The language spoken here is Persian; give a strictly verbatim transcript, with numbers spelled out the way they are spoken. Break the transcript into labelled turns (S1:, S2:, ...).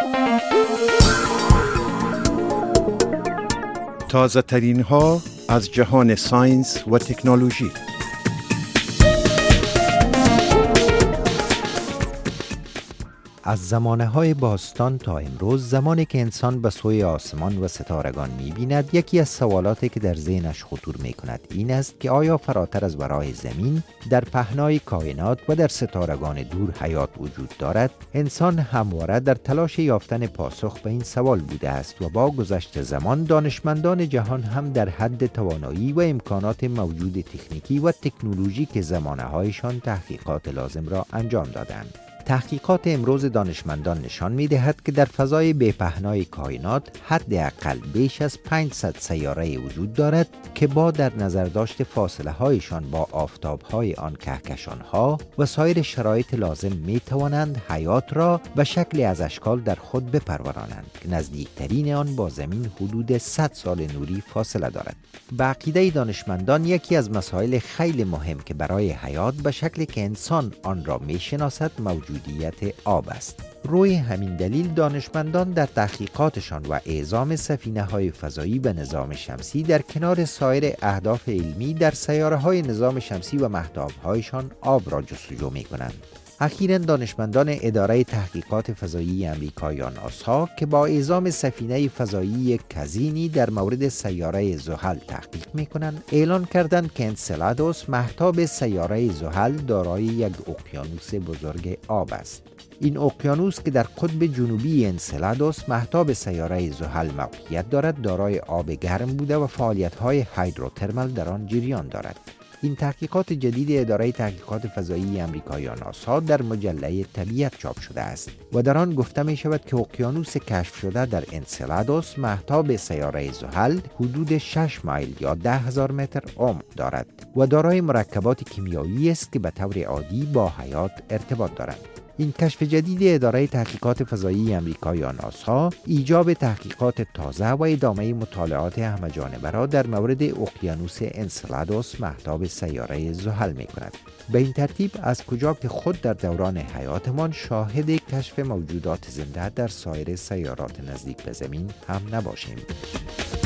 S1: تازه ترین ها از جهان ساینس و تکنولوژی.
S2: از زمانه‌های باستان تا امروز، زمانی که انسان به سوی آسمان و ستارگان می‌بیند، یکی از سوالاتی که در ذهنش خطور می‌کند این است که آیا فراتر از ورای زمین در پهنای کائنات و در ستارگان دور حیات وجود دارد؟ انسان همواره در تلاش یافتن پاسخ به این سوال بوده است و با گذشت زمان دانشمندان جهان هم در حد توانایی و امکانات موجود تکنیکی و تکنولوژیک زمانه‌هایشان تحقیقات لازم را انجام دادند. تحقیقات امروز دانشمندان نشان می‌دهد که در فضای بی‌پهنای کائنات حداقل بیش از پانصد سیاره وجود دارد که با در نظر داشت فاصله هایشان با آفتاب‌های آن کهکشان‌ها و سایر شرایط لازم می‌توانند حیات را به شکلی از اشکال در خود بپرورانند که نزدیکترین آن با زمین حدود صد سال نوری فاصله دارد. به عقیده دانشمندان یکی از مسائل خیلی مهم که برای حیات به شکلی که انسان آن را می‌شناسد موجود موجودیت آب است. روی همین دلیل دانشمندان در تحقیقاتشان و اعزام سفینه‌های فضایی به نظام شمسی در کنار سایر اهداف علمی در سیاره‌های نظام شمسی و مهتاب‌هایشان آب را جستجو می‌کنند. اخیراً دانشمندان اداره تحقیقات فضایی آمریکایی ناسا که با اعزام سفینه فضایی کزینی در مورد سیاره زحل تحقیق می‌کنند، اعلان کردند که انسلادوس مهتاب سیاره زحل دارای یک اقیانوس بزرگ آب است. این اقیانوس که در قطب جنوبی انسلادوس مهتاب سیاره زحل موقعیت دارد، دارای آب گرم بوده و فعالیت‌های هیدروترمال در آن جریان دارد. این تحقیقات جدید اداره تحقیقات فضایی آمریکایی ناسا در مجله طبیعت چاپ شده است و در آن گفته می شود که اقیانوس کشف شده در انسلادوس مهتاب سیاره زحل حدود شش مایل یا ده هزار متر عمق دارد و دارای مرکبات کیمیایی است که به طور عادی با حیات ارتباط دارند. این کشف جدید اداره تحقیقات فضایی آمریکایی ناسا ایجاب تحقیقات تازه و ادامه مطالعات همه‌جانبه را در مورد اقیانوس انسلادوس مهتاب سیاره زحل می‌کند. به این ترتیب از کجا که خود در دوران حیاتمان شاهد کشف موجودات زنده در سایر سیارات نزدیک به زمین هم نباشیم.